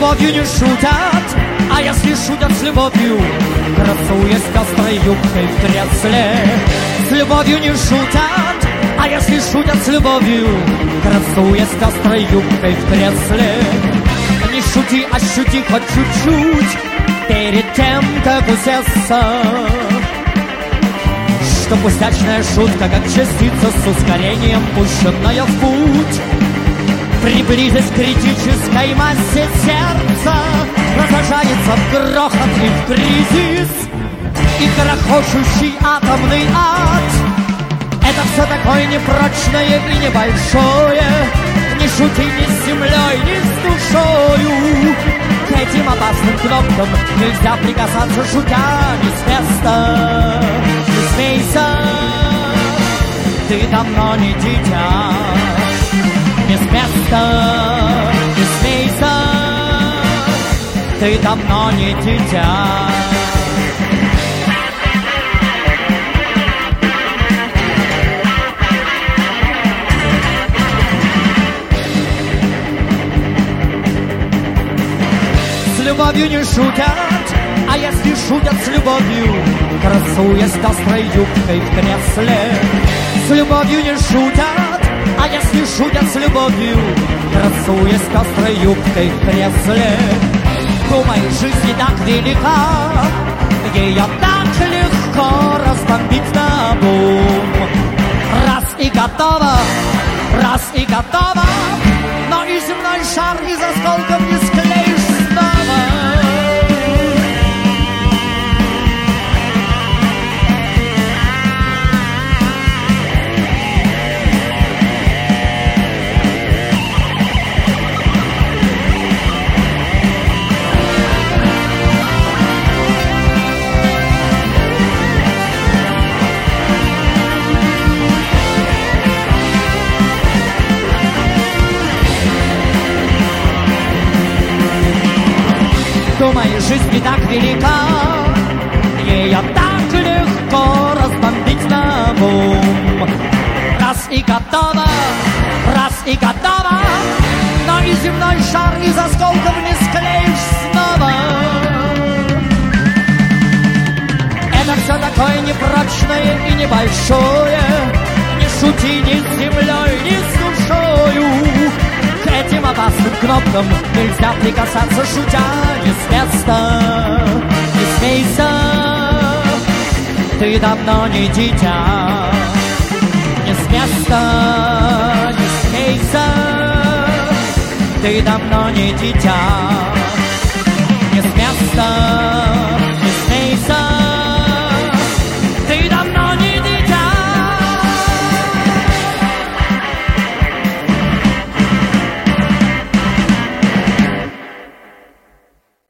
любовью не шутят, а если шутят с любовью, красуясь пестрой юбкой в кресле. С любовью не шутят, а если шутят с любовью, красуясь пестрой юбкой в кресле. Не шути, а шути хоть чуть-чуть перед тем, как усесться, что пустячная шутка, как частица с ускорением, пущенная в путь. При близость критической массе сердца разражается в грохот и в кризис, и грохочущий атомный ад. Это все такое непрочное и небольшое. Не шути ни с землей, ни с душою. К этим опасным кнопкам нельзя прикасаться, шутя не с места. Не смейся, ты давно не дитя. Не с места, не смейся, ты давно не дитя. С любовью не шутят, а если шутят с любовью, красуясь пестрой юбкой в кресле. С любовью не шутят, а если шутят с любовью, красуясь пестрой юбкой в кресле. Думай, жизнь не так велика, ее так легко разбомбить на бум. Раз и готово, раз и готово, но и земной шар из осколков не склеишь снова. Думай, жизнь не так велика, ее так легко разбомбить на бум. Раз и готово, но и земной шар из осколков не склеишь снова. Это все такое непрочное и небольшое. Не шути ни с землей, ни с душою. К этим опасным кнопкам нельзя прикасаться, шутя не с места. Не смейся, ты давно не дитя. Не с места, не смейся, ты давно не дитя.